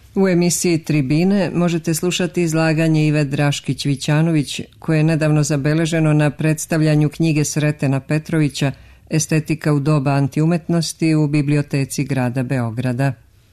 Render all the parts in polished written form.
U emisiji Tribine možete slušati izlaganje Ive Draškić-Vićanović, koje je nedavno zabeleženo na predstavljanju knjige Sretena Petrovića Estetika u doba antiumetnosti u biblioteci grada Beograda.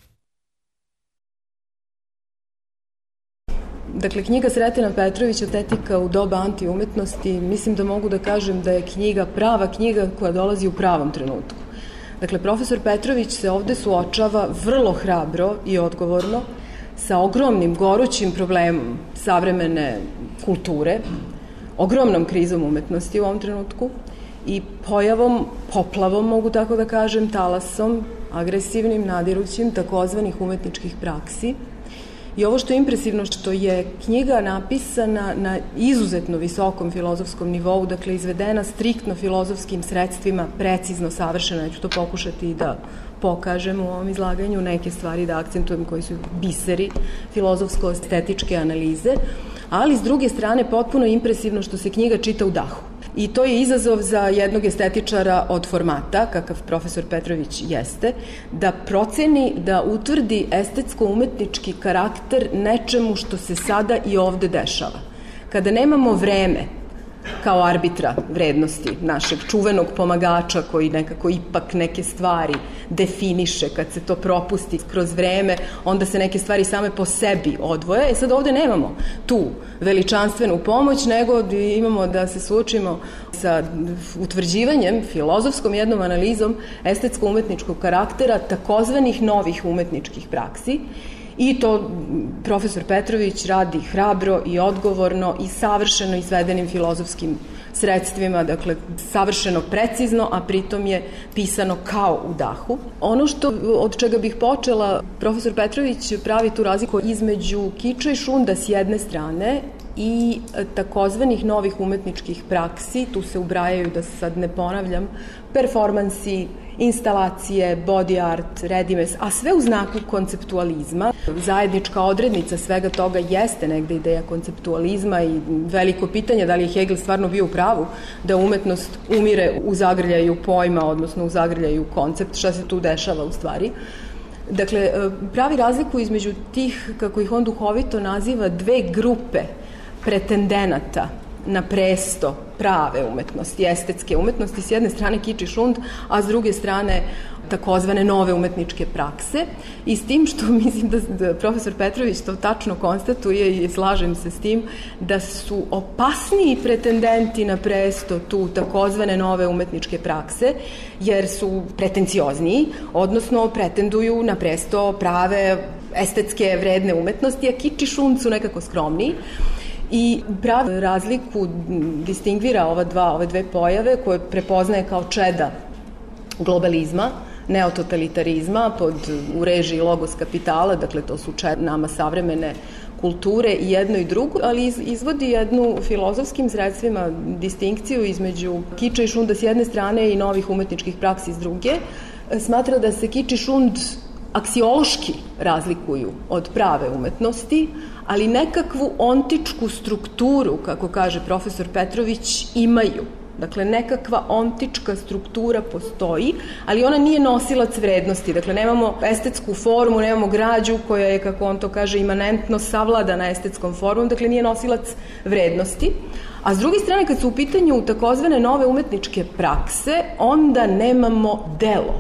Dakle, knjiga Sretena Petrovića Estetika u doba antiumetnosti, mislim da mogu da kažem da je knjiga prava knjiga koja dolazi u pravom trenutku. Dakle, profesor Petrović se ovde suočava vrlo hrabro i odgovorno sa ogromnim gorućim problemom savremene kulture, ogromnom krizom umetnosti u ovom trenutku i pojavom, poplavom, mogu tako da kažem, talasom, agresivnim, nadirućim, takozvanih umetničkih praksi. I ovo što je impresivno, što je knjiga napisana na izuzetno visokom filozofskom nivou, dakle izvedena striktno filozofskim sredstvima, precizno savršena, ja ću to pokušati da pokažem u ovom izlaganju, neke stvari da akcentujem koji su biseri filozofsko-estetičke analize, ali s druge strane potpuno impresivno što se knjiga čita u dahu. I to je izazov za jednog estetičara od formata, kakav profesor Petrović jeste, da proceni, da utvrdi estetsko-umetnički karakter nečemu što se sada i ovde dešava. Kada nemamo vreme kao arbitra vrednosti našeg čuvenog pomagača koji nekako ipak neke stvari definiše, kad se to propusti kroz vreme, onda se neke stvari same po sebi odvoje. Sad ovde nemamo tu veličanstvenu pomoć, nego imamo da se suočimo sa utvrđivanjem, filozofskom jednom analizom estetsko-umetničkog karaktera takozvanih novih umetničkih praksi. I to profesor Petrović radi hrabro i odgovorno i savršeno izvedenim filozofskim sredstvima, dakle savršeno precizno, a pritom je pisano kao u dahu. Ono što od čega bih počela, profesor Petrović pravi tu razliku između kiča i šunda s jedne strane i takozvanih novih umetničkih praksi, tu se ubrajaju, da sad ne ponavljam, performansi, instalacije, body art, redimes, a sve u znaku konceptualizma. Zajednička odrednica svega toga jeste negde ideja konceptualizma i veliko pitanje da li je Hegel stvarno bio u pravu da umetnost umire u zagrljaju pojma, odnosno u zagrljaju koncept, šta se tu dešava u stvari. Dakle, pravi razliku između tih, kako ih on duhovito naziva, dve grupe pretendenata na presto prave umetnosti, estetske umetnosti, s jedne strane kič i šund, a s druge strane takozvane nove umetničke prakse. I s tim što mislim da profesor Petrović to tačno konstatuje i slažem se s tim, da su opasniji pretendenti na presto tu takozvane nove umetničke prakse, jer su pretenciozniji, odnosno pretenduju na presto prave estetske vredne umetnosti, a kič i šund su nekako skromniji. I pravi razliku distingvira ove dve pojave koje prepoznaje kao čeda globalizma, neototalitarizma u režiji logos kapitala, dakle to su nama savremene kulture i jedno i drugo, ali izvodi jednu filozofskim sredstvima distinkciju između kiča i šunda s jedne strane i novih umetničkih praksi s druge. Smatra da se kič i šund aksiološki razlikuju od prave umetnosti, ali nekakvu ontičku strukturu, kako kaže profesor Petrović, imaju. Dakle, nekakva ontička struktura postoji, ali ona nije nosilac vrednosti. Dakle, nemamo estetsku formu, nemamo građu koja je, kako on to kaže, imanentno savladana estetskom formom, dakle nije nosilac vrednosti. A s druge strane, kad su u pitanju takozvane nove umetničke prakse, onda nemamo delo.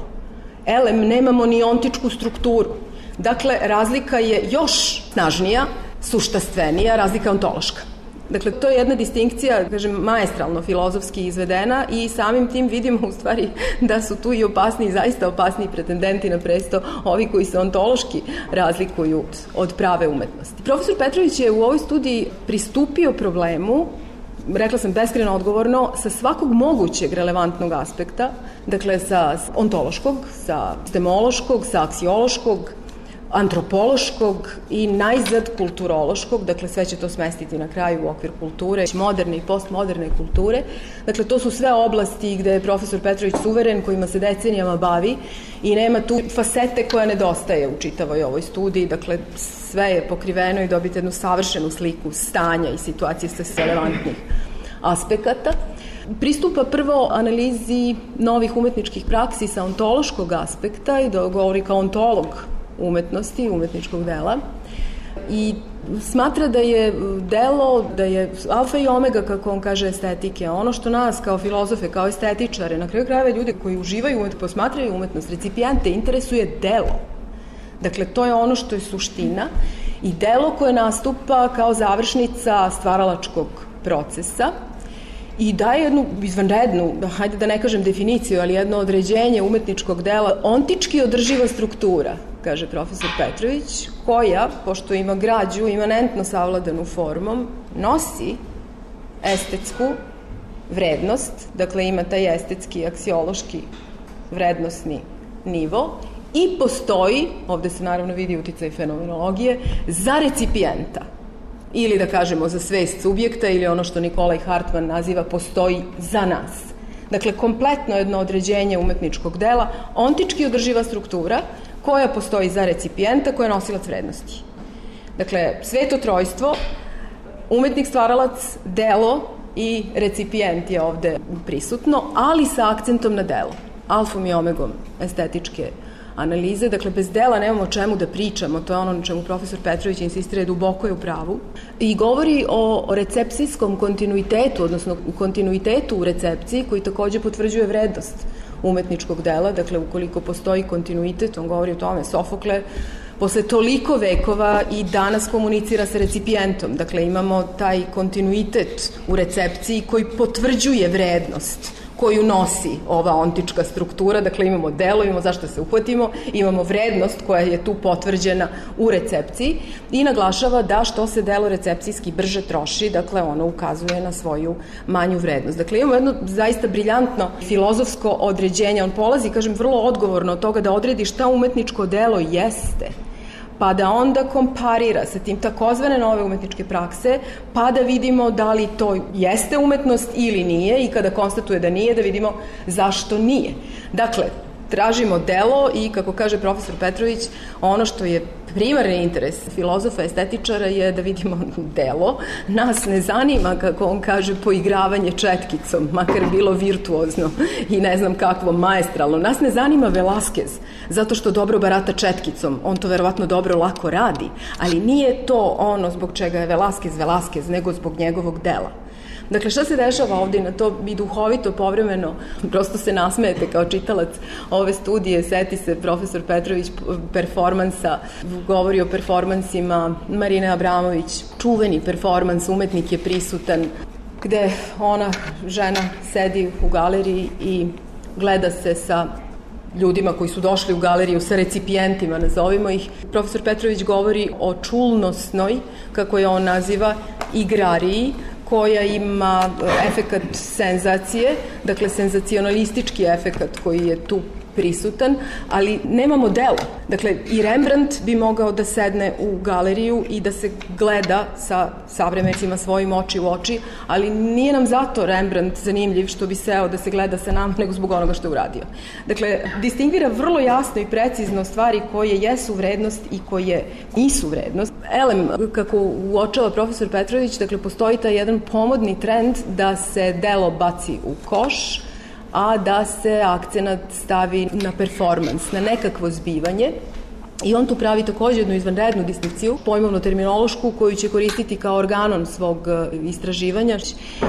Nemamo ni ontičku strukturu. Dakle, razlika je još snažnija, suštastvenija, razlika ontološka. Dakle, to je jedna distinkcija, kažem, maestralno filozofski izvedena i samim tim vidimo u stvari da su tu i opasni, zaista opasni pretendenti na presto ovi koji se ontološki razlikuju od prave umetnosti. Profesor Petrović je u ovoj studiji pristupio problemu, rekla sam beskrajno odgovorno, sa svakog mogućeg relevantnog aspekta, dakle sa ontološkog, sa stemološkog, sa aksiološkog, antropološkog i najzad kulturološkog, dakle sve će to smestiti na kraju u okvir kulture, moderne i postmoderne kulture. Dakle, to su sve oblasti gde je profesor Petrović suveren, kojima se decenijama bavi i nema tu fasete koja nedostaje u čitavoj ovoj studiji. Dakle, sve je pokriveno i dobite jednu savršenu sliku stanja i situacije sa relevantnih aspekata. Pristupa prvo analizi novih umetničkih praksi sa ontološkog aspekta i da govori kao ontolog umetnosti, umetničkog dela i smatra da je delo, da je alfa i omega, kako on kaže, estetike, ono što nas kao filozofe, kao estetičare, na kraju krajeva ljudi koji uživaju umetnost, posmatraju umetnost, recipijente, interesuje delo. Dakle, to je ono što je suština i delo koje nastupa kao završnica stvaralačkog procesa i daje jednu izvanrednu, hajde da ne kažem definiciju, ali jedno određenje umetničkog dela, ontički održiva struktura, kaže profesor Petrović, koja, pošto ima građu imanentno savladanu formom, nosi estetsku vrednost, dakle ima taj estetski, aksiološki vrednostni nivo i postoji, ovde se naravno vidi uticaj fenomenologije, za recipijenta. Ili da kažemo za svest subjekta ili ono što Nikolaj Hartman naziva postoji za nas. Dakle, kompletno jedno određenje umetničkog dela, ontički održiva struktura koja postoji za recipijenta, koja je nosilac vrednosti. Dakle, sveto trojstvo, umetnik, stvaralac, delo i recipijent je ovde prisutno, ali sa akcentom na delo, alfom i omegom estetičke analize. Dakle, bez dela nemamo o čemu da pričamo, to je ono na čemu profesor Petrović insistira, duboko je u pravu. I govori o recepcijskom kontinuitetu, odnosno kontinuitetu u recepciji koji takođe potvrđuje vrednost umetničkog dela. Dakle, ukoliko postoji kontinuitet, on govori o tome, Sofokle posle toliko vekova i danas komunicira sa recipijentom. Dakle, imamo taj kontinuitet u recepciji koji potvrđuje vrednost koju nosi ova ontička struktura. Dakle, imamo delo, imamo zašto se uhvatimo, imamo vrednost koja je tu potvrđena u recepciji i naglašava da što se delo recepcijski brže troši, dakle, ono ukazuje na svoju manju vrednost. Dakle, imamo jedno zaista briljantno filozofsko određenje. On polazi, kažem, vrlo odgovorno od toga da odredi šta umetničko delo jeste, pa da onda komparira sa tim takozvane nove umetničke prakse, pa da vidimo da li to jeste umetnost ili nije i kada konstatuje da nije, da vidimo zašto nije. Dakle, tražimo delo i, kako kaže profesor Petrović, ono što je primarni interes filozofa, estetičara je da vidimo delo. Nas ne zanima, kako on kaže, poigravanje četkicom, makar bilo virtuozno i ne znam kakvo, maestralno. Nas ne zanima Velasquez, zato što dobro barata četkicom. On to verovatno dobro, lako radi, ali nije to ono zbog čega je Velasquez, nego zbog njegovog dela. Dakle, šta se dešava ovdje na to i duhovito, povremeno, prosto se nasmejete kao čitalac ove studije, seti se profesor Petrović performansa, govori o performansima Marine Abramović, čuveni performans, umetnik je prisutan, gde ona, žena, sedi u galeriji i gleda se sa ljudima koji su došli u galeriju, sa recipijentima, nazovimo ih. Profesor Petrović govori o čulnosnoj, kako je on naziva, igrariji, koja ima efekat senzacije, dakle senzacionalistički efekat koji je tu prisutan, ali nemamo delo. Dakle, i Rembrandt bi mogao da sedne u galeriju i da se gleda sa savremenicima svojim oči u oči, ali nije nam zato Rembrandt zanimljiv što bi seo da se gleda sa nama, nego zbog onoga što je uradio. Dakle, distinguira vrlo jasno i precizno stvari koje jesu vrednost i koje nisu vrednost. Elem, kako uočava profesor Petrović, dakle, postoji taj jedan pomodni trend da se delo baci u koš, a da se akcenat stavi na performans, na nekakvo zbivanje. I on tu pravi također jednu izvanrednu distinkciju, pojmovno-terminološku, koju će koristiti kao organon svog istraživanja.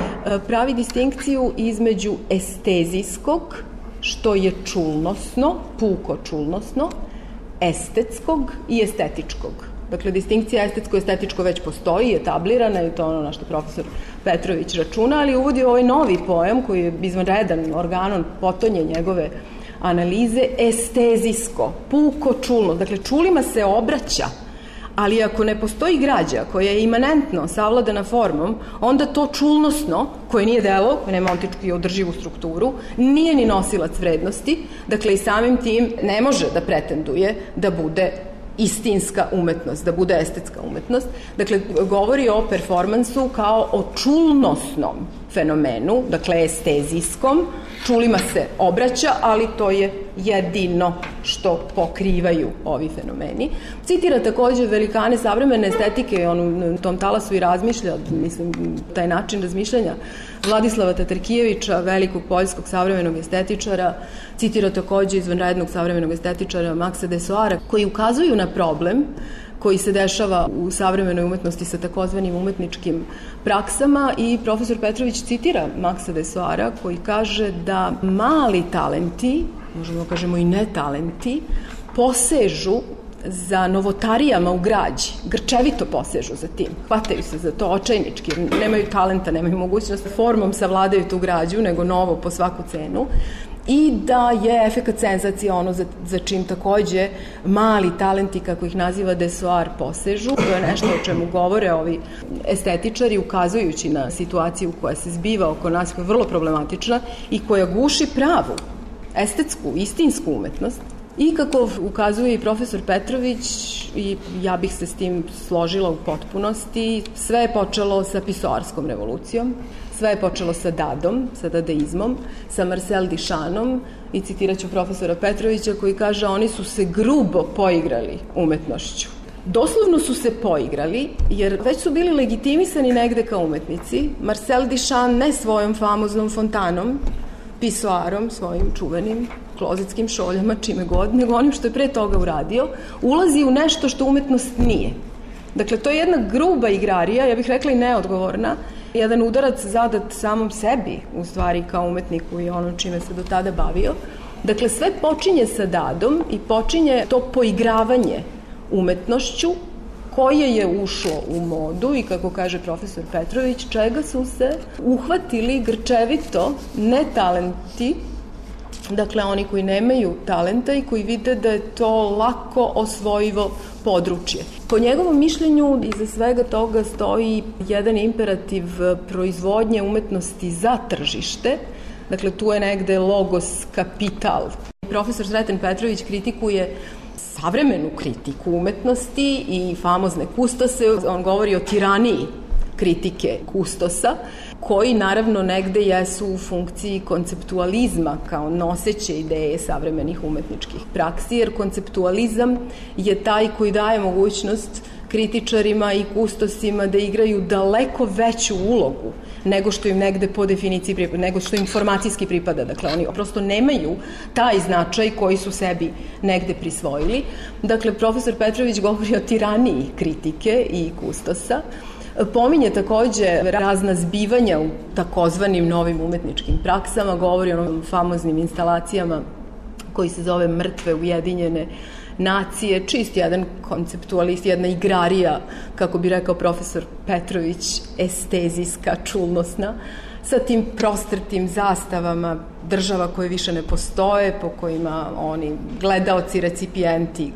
Pravi distinkciju između estezijskog, što je čulnosno, puko čulnosno, estetskog i estetičkog. Dakle, distinkcija estetsko-estetičko već postoji, etablirana i to ono na što profesor Petrović računa, ali uvodi ovaj novi pojam koji je izvanredan organon, potonje njegove analize, estezijsko, puko čulno. Dakle, čulima se obraća, ali ako ne postoji građa koja je imanentno savladana formom, onda to čulnosno, koje nije delo, koje nema ontički održivu strukturu, nije ni nosilac vrednosti, dakle i samim tim ne može da pretenduje da bude istinska umetnost, da bude estetska umetnost. Dakle, govori o performansu kao o čulnosnom fenomenu, dakle estezijskom, čulima se obraća, ali to je jedino što pokrivaju ovi fenomeni. Citira takođe velikane savremene estetike, on u tom talasu i razmišlja, mislim, taj način razmišljanja Vladislava Tatarkijevića, velikog poljskog savremenog estetičara, citira takođe izvanrednog savremenog estetičara Maksa Desoara, koji ukazuju na problem koji se dešava u savremenoj umetnosti sa takozvanim umetničkim praksama, i profesor Petrović citira Maksa Desoara koji kaže da mali talenti, možemo kažemo i netalenti, posežu za novotarijama u građi, grčevito posežu za tim, hvataju se za to očajnički, nemaju talenta, nemaju mogućnost formom savladaju tu građu, nego novo po svaku cenu, i da je efekat senzacija ono za čim takođe mali talenti, kako ih naziva Desoar, posežu. To je nešto o čemu govore ovi estetičari, ukazujući na situaciju koja se zbiva oko nas, koja je vrlo problematična i koja guši pravu, estetsku, istinsku umetnost. I kako ukazuje i profesor Petrović, i ja bih se s tim složila u potpunosti, sve je počelo sa pisoarskom revolucijom, sve je počelo sa Dadom, sa dadaizmom, sa Marcel Duchampom, i citirat ću profesora Petrovića koji kaže: oni su se grubo poigrali umetnošću. Doslovno su se poigrali, jer već su bili legitimisani negde kao umetnici. Marcel Duchamp ne svojom famoznom fontanom, pisoarom, svojim čuvenim klozetskim šoljama, čime god, nego onim što je pre toga uradio, ulazi u nešto što umetnost nije. Dakle, to je jedna gruba igrarija, ja bih rekla i neodgovorna, jedan udarac zadat samom sebi, u stvari, kao umetniku i ono čime se do tada bavio. Dakle, sve počinje sa Dadom i počinje to poigravanje umetnošću koje je ušlo u modu i, kako kaže profesor Petrović, čega su se uhvatili grčevito netalenti, dakle oni koji nemaju talenta i koji vide da je to lako osvojivo područje. Po njegovom mišljenju iza svega toga stoji jedan imperativ proizvodnje umetnosti za tržište, dakle tu je negde logos kapital. Profesor Sreten Petrović kritikuje savremenu kritiku umetnosti i famozne kustose, on govori o tiraniji kritike kustosa, koji naravno negde jesu u funkciji konceptualizma kao noseće ideje savremenih umetničkih praksi, jer konceptualizam je taj koji daje mogućnost kritičarima i kustosima da igraju daleko veću ulogu nego što im negde po definiciji pripada, nego što im informacijski pripada. Dakle, oni prosto nemaju taj značaj koji su sebi negde prisvojili. Dakle, profesor Petrović govori o tiraniji kritike i kustosa. Pominje takođe razna zbivanja u takozvanim novim umetničkim praksama, govori o onim famoznim instalacijama koji se zove Mrtve ujedinjene nacije, čist jedan konceptualist, jedna igrarija, kako bi rekao profesor Petrović, estezijska, čulnosna, sa tim prostrtim zastavama država koje više ne postoje, po kojima oni gledaoci, recipijenti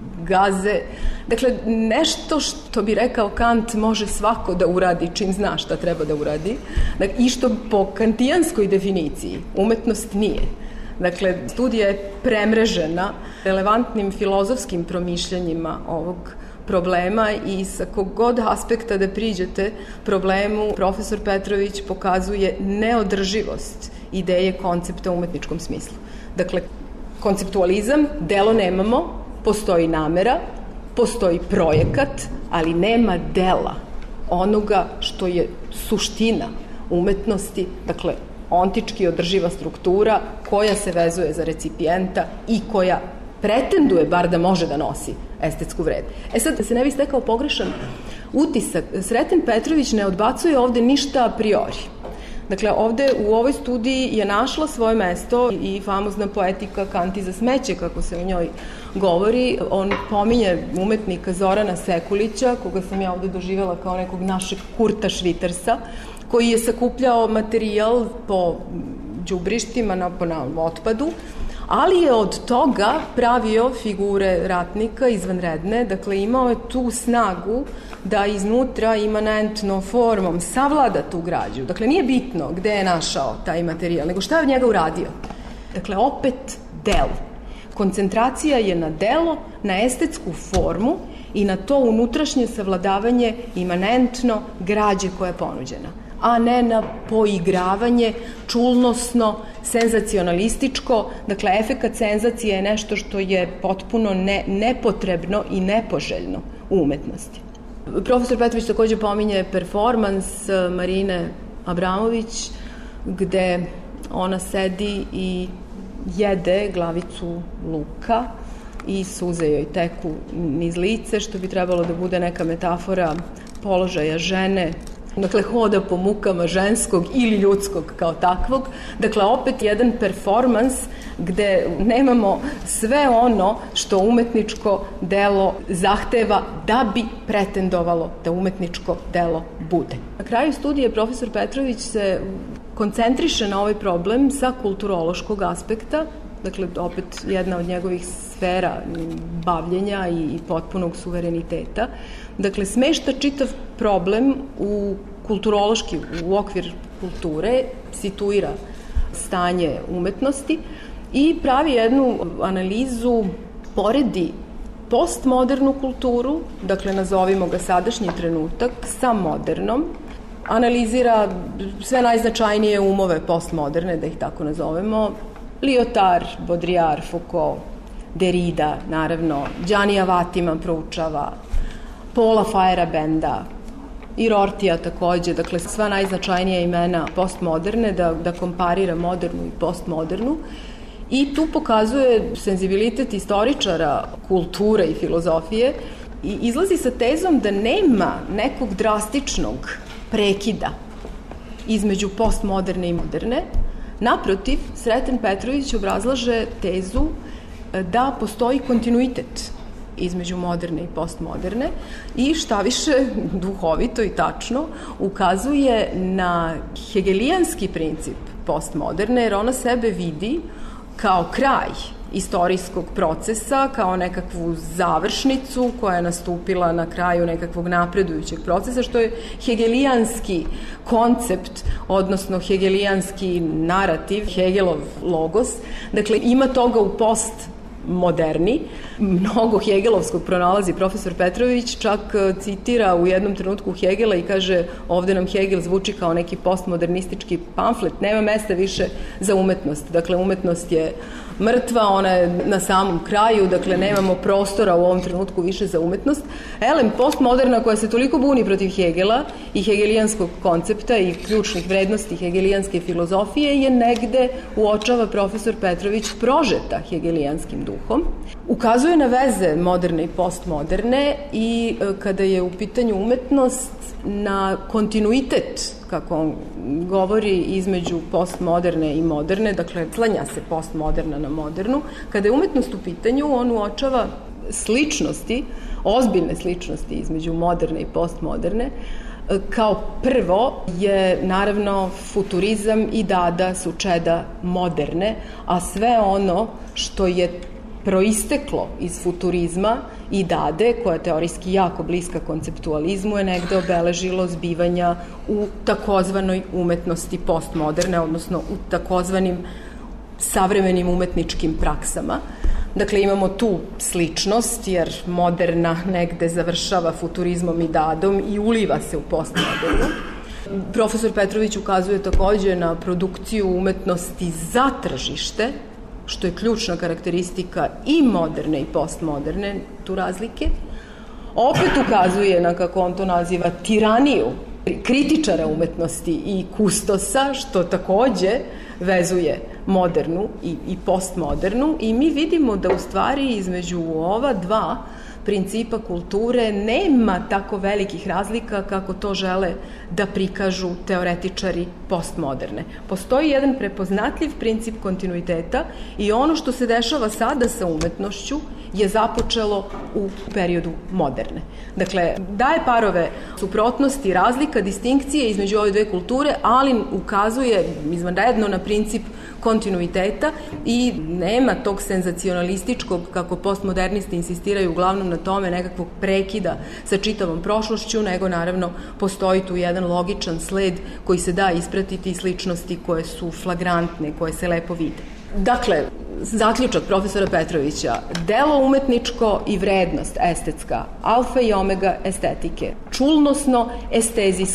gaze. Dakle, nešto što bi rekao Kant može svako da uradi čim zna šta treba da uradi, i što po kantijanskoj definiciji umetnost nije. Dakle, studija je premrežena relevantnim filozofskim promišljanjima ovog problema i sa kog god aspekta da priđete problemu, profesor Petrović pokazuje neodrživost ideje koncepta u umetničkom smislu. Dakle, konceptualizam, delo nemamo, postoji namera, postoji projekat, ali nema dela onoga što je suština umetnosti, dakle, ontički održiva struktura koja se vezuje za recipijenta i koja pretenduje bar da može da nosi estetsku vrednost. Sad, da se ne bi stekao pogrešan utisak, Sreten Petrović ne odbacuje ovde ništa a priori. Dakle, ovde u ovoj studiji je našla svoje mesto i famozna poetika Kanti za smeće, kako se o njoj govori. On pominje umetnika Zorana Sekulića, koga sam ja ovde doživjela kao nekog našeg Kurta Švitersa, koji je sakupljao materijal po đubrištima, na otpadu, ali je od toga pravio figure ratnika izvanredne, dakle imao je tu snagu da iznutra imanentno formom savlada tu građu. Dakle, nije bitno gde je našao taj materijal, nego šta je od njega uradio. Dakle, opet delo. Koncentracija je na delo, na estetsku formu i na to unutrašnje savladavanje imanentno građe koja je ponuđena. a ne na poigravanje, čulnosno, senzacionalističko. Dakle, efekat senzacije je nešto što je potpuno nepotrebno i nepoželjno u umetnosti. Profesor Petrović takođe pominje performans Marine Abramović, gde ona sedi i jede glavicu luka i suze joj teku niz lice, što bi trebalo da bude neka metafora položaja žene. Dakle, hoda po mukama ženskog ili ljudskog kao takvog. Dakle, opet jedan performans gde nemamo sve ono što umetničko delo zahteva da bi pretendovalo da umetničko delo bude. Na kraju studije profesor Petrović se koncentriše na ovaj problem sa kulturološkog aspekta. Dakle, opet jedna od njegovih sfera bavljenja i potpunog suvereniteta. Dakle, smešta čitav problem u kulturološki, u okvir kulture, situira stanje umetnosti i pravi jednu analizu, poredi postmodernu kulturu, dakle, nazovimo ga sadašnji trenutak, sa modernom, analizira sve najznačajnije umove postmoderne, da ih tako nazovemo, Lyotard, Baudrillard, Foucault, Derrida, naravno, Giannia Vatima proučava, Paula Feyerabenda i Rortija takođe, dakle, sva najznačajnija imena postmoderne, da komparira modernu i postmodernu. I tu pokazuje senzibilitet istoričara kulture i filozofije i izlazi sa tezom da nema nekog drastičnog prekida između postmoderne i moderne. Naprotiv, Sreten Petrović obrazlaže tezu da postoji kontinuitet između moderne i postmoderne i šta više duhovito i tačno ukazuje na hegelijanski princip postmoderne, jer ona sebe vidi kao kraj istorijskog procesa, kao nekakvu završnicu koja je nastupila na kraju nekakvog napredujućeg procesa, što je hegelijanski koncept, odnosno hegelijanski narativ, Hegelov logos. Dakle, ima toga u postmoderni. Mnogo hegelovskog pronalazi profesor Petrović, čak citira u jednom trenutku Hegela i kaže, ovde nam Hegel zvuči kao neki postmodernistički pamflet, nema mesta više za umetnost. Dakle, umetnost je mrtva, ona je na samom kraju, dakle, nemamo prostora u ovom trenutku više za umetnost. Elem, postmoderna koja se toliko buni protiv Hegela i hegelijanskog koncepta i ključnih vrednosti hegelijanske filozofije je negde, uočava profesor Petrović, prožeta hegelijanskim duhom. Ukazuje na veze moderne i postmoderne i kada je u pitanju umetnost na kontinuitet, kako on govori, između postmoderne i moderne, dakle, slanja se postmoderna na modernu. Kada je umetnost u pitanju, on uočava sličnosti, ozbiljne sličnosti između moderne i postmoderne. Kao prvo je, naravno, futurizam i Dada su čeda moderne, a sve ono što je proisteklo iz futurizma i Dade, koja je teorijski jako bliska konceptualizmu, je negde obeležilo zbivanja u takozvanoj umetnosti postmoderne, odnosno u takozvanim savremenim umetničkim praksama. Dakle, imamo tu sličnost, jer moderna negde završava futurizmom i Dadom i uliva se u postmodernu. Profesor Petrović ukazuje takođe na produkciju umetnosti za tržište, što je ključna karakteristika i moderne i postmoderne, tu razlike. Opet ukazuje na, kako on to naziva, tiraniju kritičara umetnosti i kustosa, što takođe vezuje modernu i postmodernu, i mi vidimo da u stvari između ova dva principa kulture nema tako velikih razlika kako to žele da prikažu teoretičari postmoderne. Postoji jedan prepoznatljiv princip kontinuiteta i ono što se dešava sada sa umetnošću je započelo u periodu moderne. Dakle, daje parove suprotnosti, razlika, distinkcije između ove dve kulture, ali ukazuje izvanredno na princip kontinuiteta i nema tog senzacionalističkog, kako postmodernisti insistiraju uglavnom na tome, nekakvog prekida sa čitavom prošlošću, nego naravno postoji tu jedan logičan sled koji se da ispratiti, sličnosti koje su flagrantne, koje se lepo vide. Dakle, zaključak profesora Petrovića, delo umetničko i vrednost estetska, alfa i omega estetike, čulnosno, estezijsko,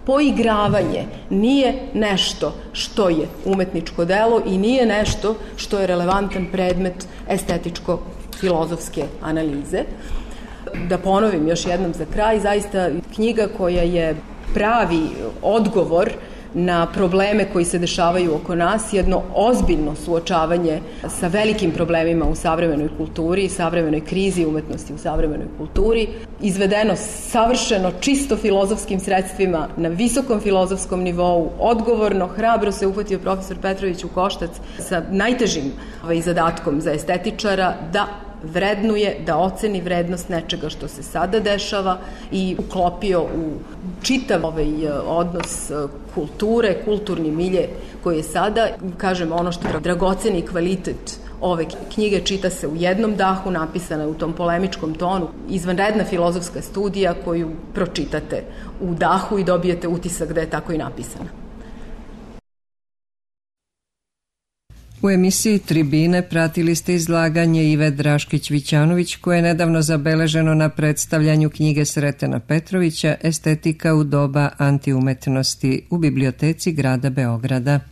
poigravanje nije nešto što je umetničko delo i nije nešto što je relevantan predmet estetičko-filozofske analize. Da ponovim još jednom za kraj, zaista knjiga koja je pravi odgovor na probleme koji se dešavaju oko nas, jedno ozbiljno suočavanje sa velikim problemima u savremenoj kulturi, savremenoj krizi umetnosti u savremenoj kulturi, izvedeno savršeno, čisto filozofskim sredstvima, na visokom filozofskom nivou, odgovorno, hrabro se uhvatio profesor Petrović u koštac sa najtežim zadatkom za estetičara da vrednuje, da oceni vrednost nečega što se sada dešava i uklopio u čitav odnos kulture, kulturni milje koji je sada, kažem, ono što je dragoceni kvalitet ove knjige, čita se u jednom dahu, napisana u tom polemičkom tonu, izvanredna filozofska studija koju pročitate u dahu i dobijete utisak da je tako i napisana. U emisiji Tribine pratili ste izlaganje Ive Draškić-Vićanović koje je nedavno zabeleženo na predstavljanju knjige Sretena Petrovića Estetika u doba antiumetnosti u biblioteci grada Beograda.